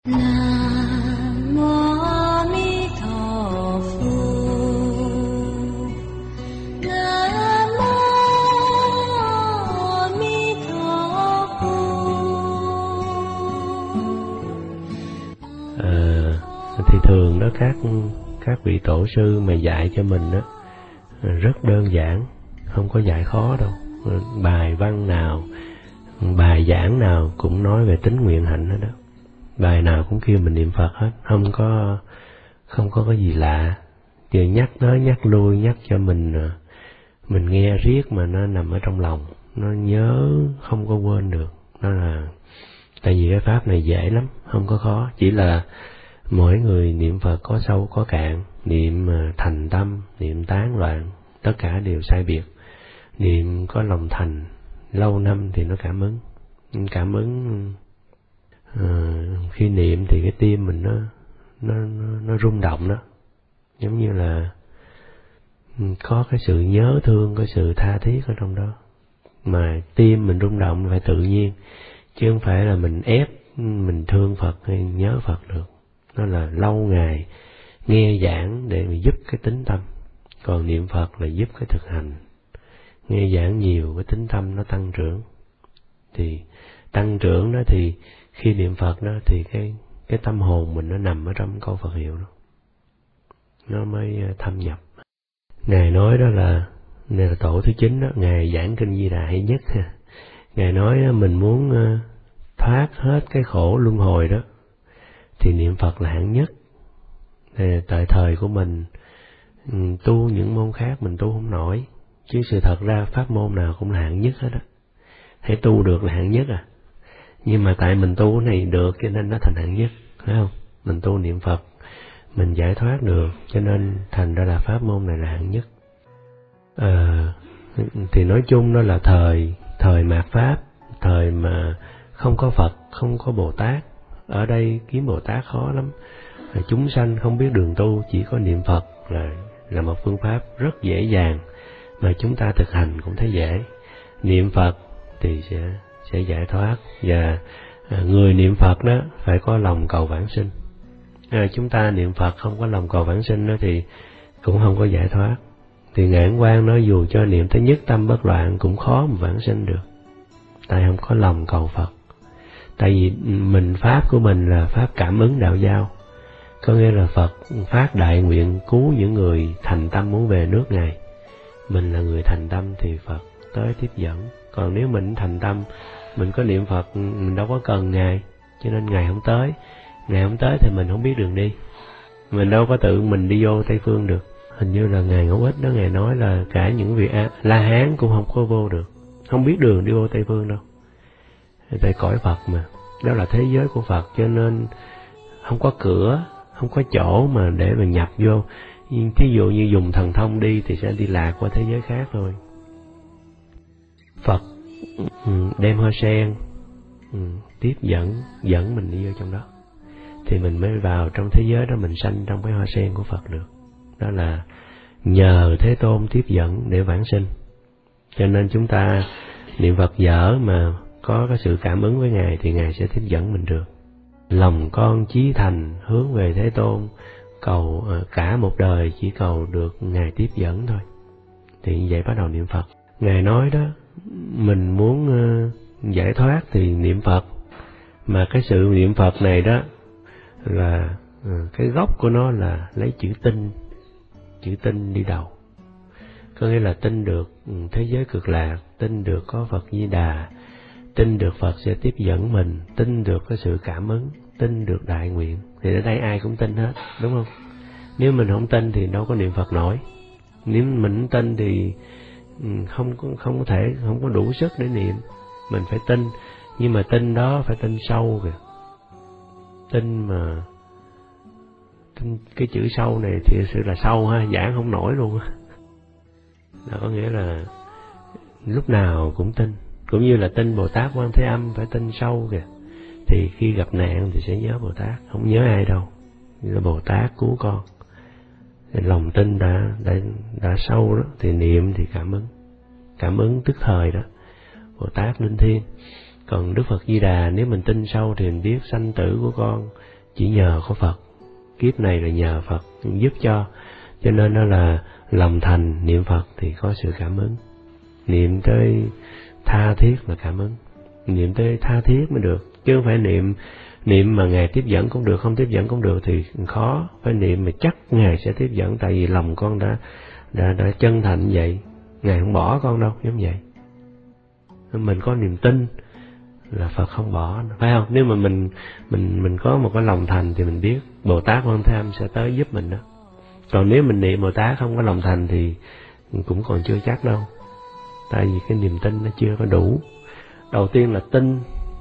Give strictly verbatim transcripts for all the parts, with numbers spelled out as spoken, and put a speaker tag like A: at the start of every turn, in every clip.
A: Nam mô A Di Đà Phật. Nam mô A Di Đà Phật.
B: À, thì thường đó các các vị tổ sư mà dạy cho mình đó rất đơn giản, không có dạy khó đâu. Bài văn nào, bài giảng nào cũng nói về tính nguyện hạnh hết đó. Bài nào cũng kêu mình niệm Phật hết, không có không có cái gì lạ. Chỉ nhắc nói nhắc lui, nhắc cho mình mình nghe riết mà nó nằm ở trong lòng, nó nhớ không có quên được. Đó là tại vì cái pháp này dễ lắm, không có khó, chỉ là mỗi người niệm Phật có sâu có cạn, niệm thành tâm, niệm tán loạn, tất cả đều sai biệt. Niệm có lòng thành lâu năm thì nó cảm ứng, cảm ứng à, khi niệm thì cái tim mình nó nó nó, nó rung động đó, giống như là có cái sự nhớ thương, có sự tha thiết ở trong đó. Mà tim mình rung động phải tự nhiên, chứ không phải là mình ép mình thương Phật hay nhớ Phật được. Nó là lâu ngày nghe giảng để mà giúp cái tính tâm, còn niệm Phật là giúp cái thực hành. Nghe giảng nhiều cái tính tâm nó tăng trưởng, thì tăng trưởng đó thì khi niệm Phật đó thì cái cái tâm hồn mình nó nằm ở trong câu Phật hiệu đó, nó mới thâm nhập. Ngài nói đó là, này là tổ thứ chín đó, Ngài giảng kinh Di Đà hay nhất ha. Ngài nói mình muốn thoát hết cái khổ luân hồi đó thì niệm Phật là hạng nhất. Tại thời của mình tu những môn khác mình tu không nổi, chứ sự thật ra pháp môn nào cũng là hạng nhất hết á. Hãy tu được là hạng nhất à. Nhưng mà tại mình tu cái này được cho nên nó thành hạng nhất, phải không? Mình tu niệm Phật, mình giải thoát được, cho nên thành ra là pháp môn này là hạng nhất. À, thì nói chung đó là thời thời mạt Pháp, thời mà không có Phật, không có Bồ Tát. Ở đây kiếm Bồ Tát khó lắm. Chúng sanh không biết đường tu, chỉ có niệm Phật là là một phương pháp rất dễ dàng mà chúng ta thực hành cũng thấy dễ. Niệm Phật thì sẽ sẽ giải thoát, và người niệm Phật đó phải có lòng cầu vãng sinh. À, chúng ta niệm Phật không có lòng cầu vãng sinh đó thì cũng không có giải thoát. Thì Ngạn Quang nói dù cho niệm tới nhất tâm bất loạn cũng khó mà vãng sinh được, tại không có lòng cầu Phật. Tại vì mình pháp của mình là pháp cảm ứng đạo giao, có nghĩa là Phật phát đại nguyện cứu những người thành tâm muốn về nước Ngài. Mình là người thành tâm thì Phật tới tiếp dẫn. Còn nếu mình thành tâm, mình có niệm Phật, mình đâu có cần Ngài, cho nên Ngài không tới. Ngài không tới thì mình không biết đường đi. Mình đâu có tự mình đi vô Tây Phương được. Hình như là Ngài Ngẫu Ích đó, Ngài nói là cả những vị La Hán cũng không có vô được, không biết đường đi vô Tây Phương đâu. Tại cõi Phật mà, đó là thế giới của Phật, cho nên không có cửa, không có chỗ mà để mà nhập vô. Thí dụ như dùng thần thông đi thì sẽ đi lạc qua thế giới khác thôi. Phật đem hoa sen tiếp dẫn, dẫn mình đi vô trong đó, thì mình mới vào trong thế giới đó, mình sanh trong cái hoa sen của Phật được. Đó là nhờ Thế Tôn tiếp dẫn để vãng sinh. Cho nên chúng ta niệm Phật dở mà có cái sự cảm ứng với Ngài thì Ngài sẽ tiếp dẫn mình được. Lòng con chí thành hướng về Thế Tôn, cầu cả một đời chỉ cầu được Ngài tiếp dẫn thôi. Thì như vậy bắt đầu niệm Phật. Ngài nói đó, mình muốn giải thoát thì niệm Phật. Mà cái sự niệm Phật này đó là cái gốc của nó là lấy chữ tinh, chữ tinh đi đầu. Có nghĩa là tin được thế giới cực lạc, tin được có Phật Di Đà, tin được Phật sẽ tiếp dẫn mình, tin được cái sự cảm ứng, tin được đại nguyện. Thì ở đây ai cũng tin hết, đúng không? Nếu mình không tin thì đâu có niệm Phật nổi. Nếu mình không tin thì không có, không có thể, không có đủ sức để niệm. Mình phải tin, nhưng mà tin đó phải tin sâu kìa. Tin mà tin cái chữ sâu này thì sự là sâu ha, giảng không nổi luôn á. Đó có nghĩa là lúc nào cũng tin, cũng như là tin Bồ Tát Quan Thế Âm phải tin sâu kìa. Thì khi gặp nạn thì sẽ nhớ Bồ Tát, không nhớ ai đâu, như là Bồ Tát cứu con. Thì lòng tin đã, đã đã sâu đó thì niệm thì cảm ứng, cảm ứng tức thời đó, Bồ Tát linh thiêng. Còn Đức Phật Di Đà nếu mình tin sâu thì mình biết sanh tử của con, chỉ nhờ có Phật, kiếp này là nhờ Phật giúp cho, cho nên đó là lòng thành niệm Phật thì có sự cảm ứng. Niệm tới tha thiết là cảm ứng, niệm tới tha thiết mới được, chứ không phải niệm niệm mà Ngài tiếp dẫn cũng được, không tiếp dẫn cũng được thì khó. Phải niệm mà chắc Ngài sẽ tiếp dẫn, tại vì lòng con đã đã đã chân thành vậy, Ngài không bỏ con đâu, giống vậy. Mình có niềm tin là Phật không bỏ, phải không? Nếu mà mình mình mình có một cái lòng thành thì mình biết Bồ Tát Quan Thế Âm sẽ tới giúp mình đó. Còn nếu mình niệm Bồ Tát không có lòng thành thì cũng còn chưa chắc đâu, tại vì cái niềm tin nó chưa có đủ. Đầu tiên là tin,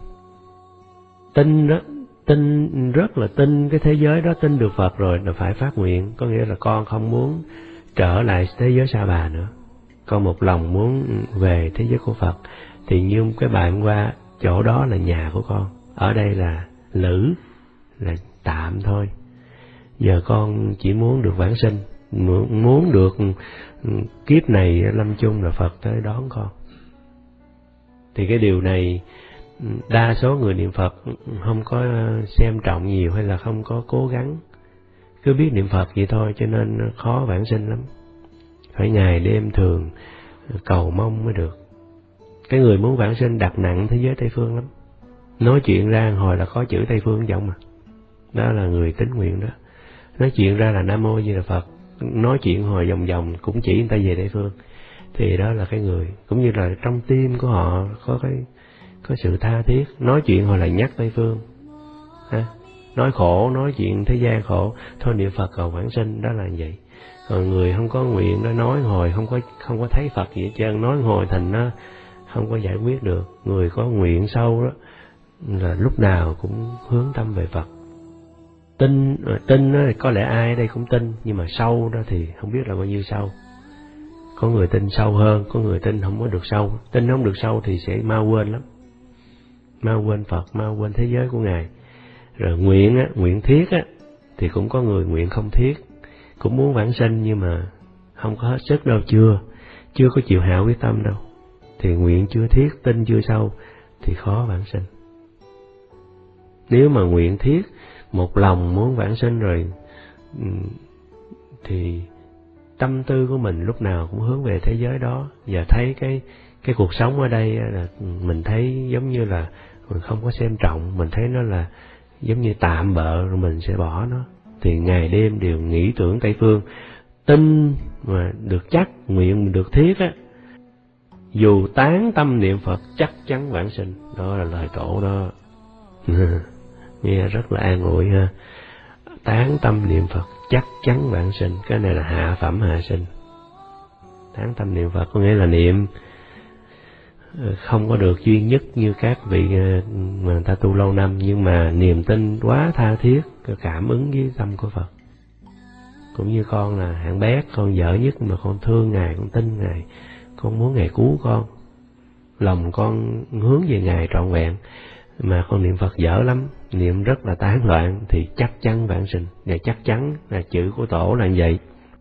B: tin đó, tin rất là tin cái thế giới đó, tin được Phật rồi là phải phát nguyện, có nghĩa là con không muốn trở lại thế giới Sa Bà nữa, con một lòng muốn về thế giới của Phật. Thì như cái bạn qua, chỗ đó là nhà của con, ở đây là lữ, là tạm thôi. Giờ con chỉ muốn được vãng sinh, muốn được kiếp này lâm chung là Phật tới đón con. Thì cái điều này đa số người niệm Phật không có xem trọng nhiều, hay là không có cố gắng, cứ biết niệm Phật vậy thôi, cho nên khó vãng sinh lắm. Phải ngày đêm thường cầu mong mới được. Cái người muốn vãng sinh đặt nặng thế giới Tây Phương lắm, nói chuyện ra hồi là có chữ Tây Phương giọng mà. Đó là người tín nguyện đó. Nói chuyện ra là Nam Mô Di Đà Phật, nói chuyện hồi vòng vòng cũng chỉ người ta về Tây Phương. Thì đó là cái người, cũng như là trong tim của họ có cái có sự tha thiết, nói chuyện hồi là nhắc Tây Phương. Ha? Nói khổ, nói chuyện thế gian khổ, thôi niệm Phật cầu vãng sinh, đó là vậy. Còn người không có nguyện đó, nói hồi không có không có thấy Phật gì hết trơn, nói hồi thành nó không có giải quyết được. Người có nguyện sâu đó là lúc nào cũng hướng tâm về Phật. Tin, tin đó, có lẽ ai ở đây cũng tin, nhưng mà sâu đó thì không biết là bao nhiêu sâu. Có người tin sâu hơn, có người tin không có được sâu. Tin không được sâu thì sẽ mau quên lắm, mau quên Phật, mau quên thế giới của Ngài. Rồi nguyện á, nguyện thiết á, thì cũng có người nguyện không thiết, cũng muốn vãng sinh nhưng mà không có hết sức đâu, chưa, chưa có chịu hạ quyết tâm đâu. Thì nguyện chưa thiết, tin chưa sâu thì khó vãng sinh. Nếu mà nguyện thiết, một lòng muốn vãng sinh rồi, thì tâm tư của mình lúc nào cũng hướng về thế giới đó, và thấy cái cái cuộc sống ở đây là mình thấy giống như là mình không có xem trọng, mình thấy nó là giống như tạm bợ rồi mình sẽ bỏ nó. Thì ngày đêm đều nghĩ tưởng Tây Phương, tin mà được chắc, nguyện được thiết á, dù tán tâm niệm Phật chắc chắn vãng sinh. Đó là lời tổ đó. Nghe rất là an ủi ha. Tán tâm niệm Phật chắc chắn vãng sinh, cái này là hạ phẩm hạ sinh. Tán tâm niệm Phật có nghĩa là niệm không có được duy nhất như các vị mà người ta tu lâu năm, nhưng mà niềm tin quá tha thiết, cảm ứng với tâm của Phật. Cũng như con là hạng bé, con dở nhất mà con thương Ngài, con tin Ngài, con muốn Ngài cứu con, lòng con hướng về Ngài trọn vẹn, mà con niệm Phật dở lắm, niệm rất là tán loạn, thì chắc chắn vãng sinh. Và chắc chắn là chữ của tổ là như vậy.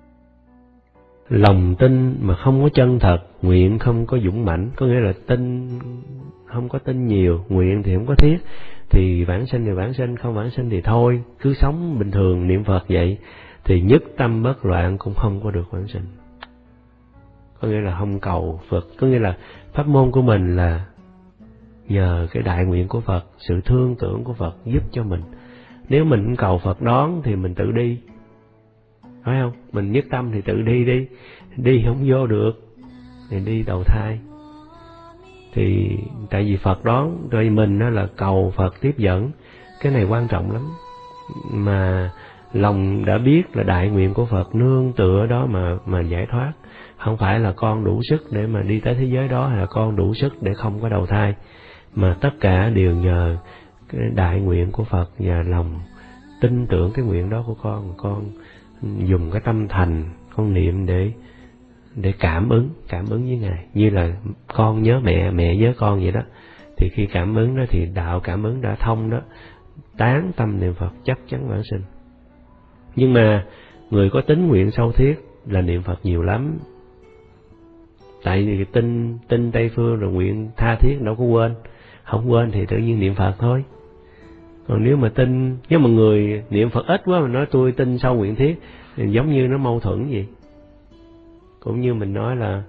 B: Lòng tin mà không có chân thật, nguyện không có dũng mãnh, có nghĩa là tin không có tin nhiều, nguyện thì không có thiết, thì vãng sinh thì vãng sinh, không vãng sinh thì thôi, cứ sống bình thường niệm Phật vậy, thì nhất tâm bất loạn cũng không có được vãng sinh. Có nghĩa là không cầu Phật, có nghĩa là pháp môn của mình là nhờ cái đại nguyện của Phật, sự thương tưởng của Phật giúp cho mình. Nếu mình không cầu Phật đón thì mình tự đi, phải không? Mình nhất tâm thì tự đi đi, đi không vô được thì đi đầu thai. Thì tại vì Phật đón, rồi mình đó là cầu Phật tiếp dẫn, cái này quan trọng lắm. Mà lòng đã biết là đại nguyện của Phật, nương tựa đó mà mà giải thoát. Không phải là con đủ sức để mà đi tới thế giới đó, hay là con đủ sức để không có đầu thai, mà tất cả đều nhờ cái đại nguyện của Phật và lòng tin tưởng cái nguyện đó của con. Con dùng cái tâm thành, con niệm để để cảm ứng, cảm ứng với Ngài, như là con nhớ mẹ, mẹ nhớ con vậy đó. Thì khi cảm ứng đó thì đạo cảm ứng đã thông đó, tán tâm niệm Phật chắc chắn vãng sinh. Nhưng mà người có tín nguyện sâu thiết là niệm Phật nhiều lắm. Tại vì tin tin Tây Phương rồi nguyện tha thiết đâu có quên, không quên thì tự nhiên niệm Phật thôi. Còn nếu mà tin, nếu mà người niệm Phật ít quá mà nói tôi tin sâu nguyện thiết, thì giống như nó mâu thuẫn gì. Cũng như mình nói là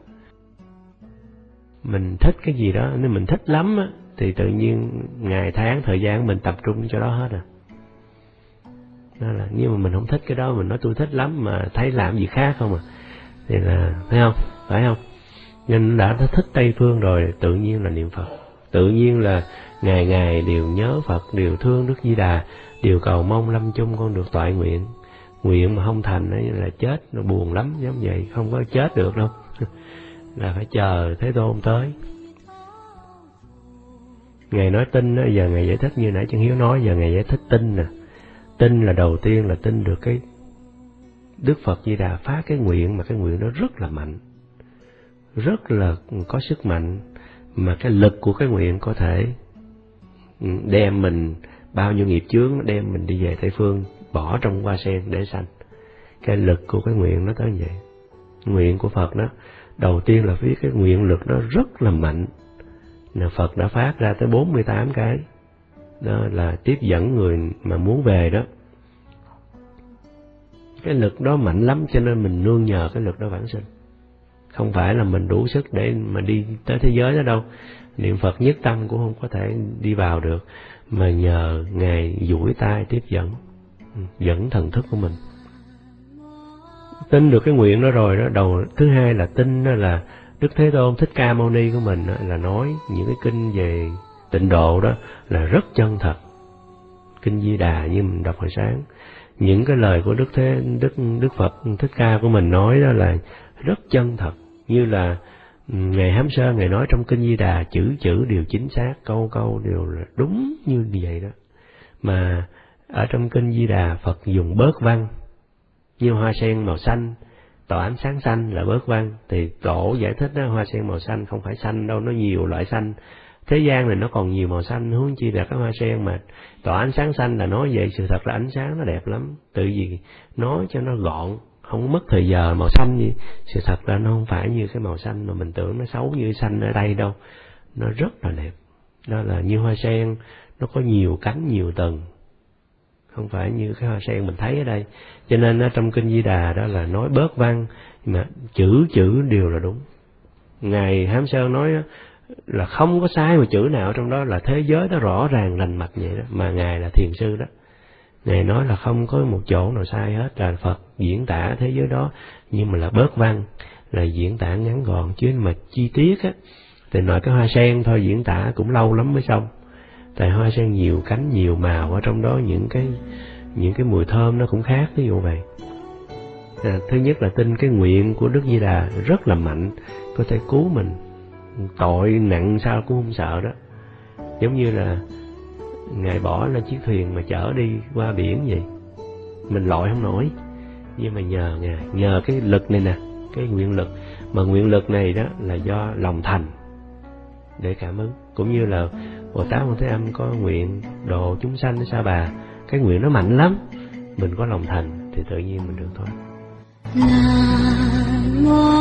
B: mình thích cái gì đó, nếu mình thích lắm á, thì tự nhiên ngày tháng thời gian mình tập trung cho đó hết à. Đó là nếu mà mình không thích cái đó, mình nói tôi thích lắm mà thấy làm gì khác không à, thì là thấy không, phải không? Nên đã thích Tây Phương rồi, tự nhiên là niệm Phật, tự nhiên là ngày ngày đều nhớ Phật, đều thương Đức Di Đà, đều cầu mong lâm chung con được toại nguyện. Nguyện mà không thành ấy là chết, nó buồn lắm, giống vậy, không có chết được đâu. Là phải chờ Thế Tôn tới. Ngài nói tin đó, giờ Ngài giải thích như nãy Chân Hiếu nói, giờ Ngài giải thích tin nè. Tin là đầu tiên là tin được cái Đức Phật Di Đà phát cái nguyện, mà cái nguyện đó rất là mạnh, rất là có sức mạnh, mà cái lực của cái nguyện có thể đem mình bao nhiêu nghiệp chướng, đem mình đi về Tây Phương, bỏ trong hoa sen để sanh. Cái lực của cái nguyện nó tới vậy. Nguyện của Phật đó, đầu tiên là viết cái nguyện lực đó rất là mạnh. Là Phật đã phát ra tới bốn mươi tám cái. Đó là tiếp dẫn người mà muốn về đó. Cái lực đó mạnh lắm, cho nên mình nương nhờ cái lực đó vãng sinh. Không phải là mình đủ sức để mà đi tới thế giới đó đâu. Niệm Phật nhất tâm cũng không có thể đi vào được, mà nhờ Ngài duỗi tay tiếp dẫn, dẫn thần thức của mình. Tin được cái nguyện đó rồi đó, đầu thứ hai là tin đó là Đức Thế Tôn Thích Ca Mâu Ni của mình đó, là nói những cái kinh về tịnh độ đó là rất chân thật. Kinh Di Đà như mình đọc hồi sáng, những cái lời của Đức Thế Đức Đức Phật Thích Ca của mình nói đó là rất chân thật, như là Ngài Hám Sơn Ngài nói trong kinh Di Đà, chữ chữ đều chính xác, câu câu đều là đúng như vậy đó. Mà ở trong kinh Di Đà, Phật dùng bớt văn, như hoa sen màu xanh tỏa ánh sáng xanh là bớt văn, thì Tổ giải thích đó, hoa sen màu xanh không phải xanh đâu, nó nhiều loại xanh. Thế gian này nó còn nhiều màu xanh, huống chi là cái hoa sen mà tỏa ánh sáng xanh là nói vậy. Sự thật là ánh sáng nó đẹp lắm, tự vì nói cho nó gọn, không mất thời giờ. Màu xanh gì, sự thật là nó không phải như cái màu xanh mà mình tưởng nó xấu như xanh ở đây đâu, nó rất là đẹp. Đó là như hoa sen, nó có nhiều cánh nhiều tầng, không phải như cái hoa sen mình thấy ở đây. Cho nên ở trong kinh Di Đà đó là nói bớt văn, mà chữ chữ đều là đúng. Ngài Hám Sơn nói là không có sai một chữ nào trong đó, là thế giới đó rõ ràng rành mạch vậy đó. Mà Ngài là thiền sư đó, Ngài nói là không có một chỗ nào sai hết, là Phật diễn tả thế giới đó, nhưng mà là bớt văn, là diễn tả ngắn gọn. Chứ mà chi tiết á, thì nói cái hoa sen thôi diễn tả cũng lâu lắm mới xong. Tại hoa sen nhiều cánh nhiều màu, ở trong đó những cái những cái mùi thơm nó cũng khác, ví dụ vậy. À, thứ nhất là tin cái nguyện của Đức Di Đà rất là mạnh, có thể cứu mình, tội nặng sao cũng không sợ đó. Giống như là Ngài bỏ lên chiếc thuyền mà chở đi qua biển vậy, mình lội không nổi, nhưng mà nhờ Ngài, nhờ cái lực này nè, cái nguyện lực. Mà nguyện lực này đó là do lòng thành để cảm ứng. Cũng như là Bồ Tát Quan Thế Âm có nguyện độ chúng sanh Sa Bà, cái nguyện nó mạnh lắm, mình có lòng thành thì tự nhiên mình được thôi.
A: Nam mô